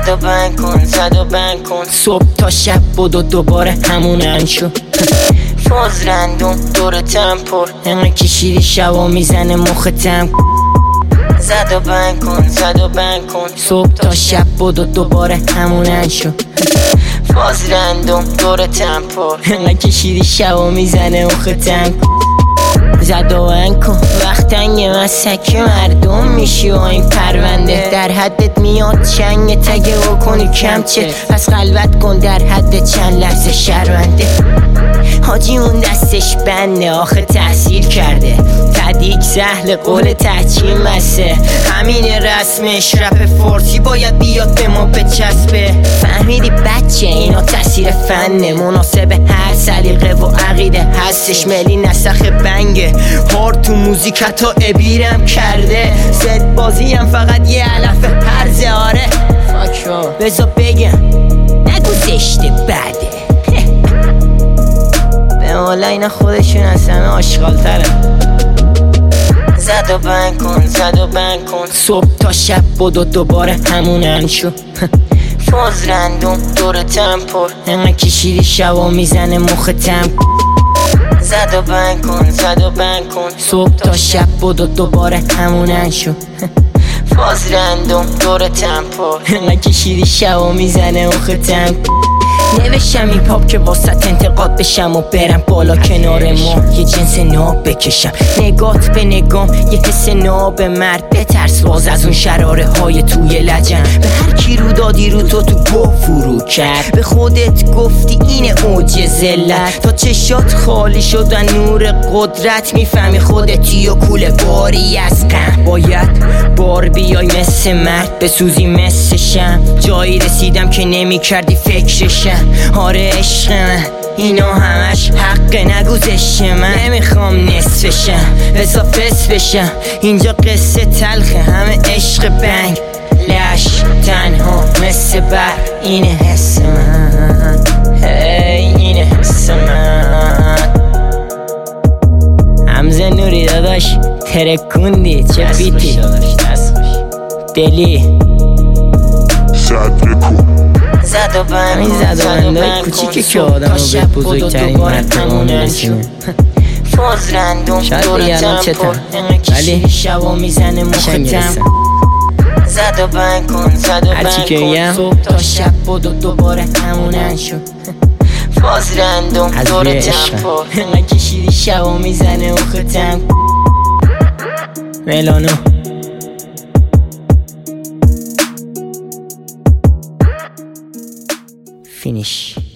زد و بند کن زد و بند کن. صبح تا شب بدو دوباره همونن شو. فاز رندوم دور تم پر، انقدر کشیدی شبا میزنه مختم. زد و بند کن زد و بند کن. صبح تا شب بدو دوباره همونن شو. فاز رندوم دور تم پر، انقدر کشیدی شبا میزنه مختم. زد و بند کن وقت تنگ مسک مردم میشی و این پرونده در حدت میاد چنگ تگه و کنی کمچه. پس خلوت کن در حد چند لحظه شرمنده. حاجی اون دستش بنده آخه تحصیل کرده، تدیک زهل قول تحچین مسه. همین رسمش رپ فارسی باید بیاد به ما بچسبه. فهمیدی بچه اینا تاثیر فنه، مناسب هر سلیقه و عقیده هستش. ملی نسخ بنگه هار تو موزیک حتی ابیرم کرده. زد بازی هم فقط یه علف هرزه. آره بزا بگم نگو زشته بده. به مولا اینا خودشون از همه آشغال ترن. زد و بند کن زد و بند کن. صبح تا شب بدو دوباره همونن شو. فاز رندوم دور تم پر، انقدر کشیدی شبا میزنه مختم. زد و بند کن زد و بند کن. صبح تا شب بدو دوباره همونن شو. فاز رندوم دور تم پر، انقدر کشیدی شبا میزنه مختم. نوشتم این پاپ که واسط انتقاد بشم و برم بالا کنار ما یه جنس ناب بکشم. نگات به نگام یه حس ناب مرد، بترس باز از اون شراره های توی لجن. به هر کی رو دادی رو تو گو فرو کرد، به خودت گفتی این اوج ذلت. تا چشات خالی شدن نور قدرت، میفهمی خودتی و کوله باری از غم. باید بار بیای مثل مرد بسوزی مثل شم. جایی رسیدم که نمی کردی فکرشم. آره عشق من اینا همش حق نگوزش من. نمیخوام نصفشم بزا فس بشم. اینجا قصه تلخه همه عشق بنگ. لش تنها مثل بر اینه حس من. اینه حس من. حمزه نوری داداش ترکوندی چه بیتی دلی. زد و بند کن زد و بند کوچیکه که آدم رو به بزرگترین مرتبه میرسونه. فاز رندوم دور تم پر، انقدر کشیدی شبا میزنه مختم. زد و بند کن زد و بند کن. صبح تا شب بدو دوباره همونن شو. فاز رندوم دور تم پر، انقدر کشیدی شبا میزنه مختم. ملانو فینیش.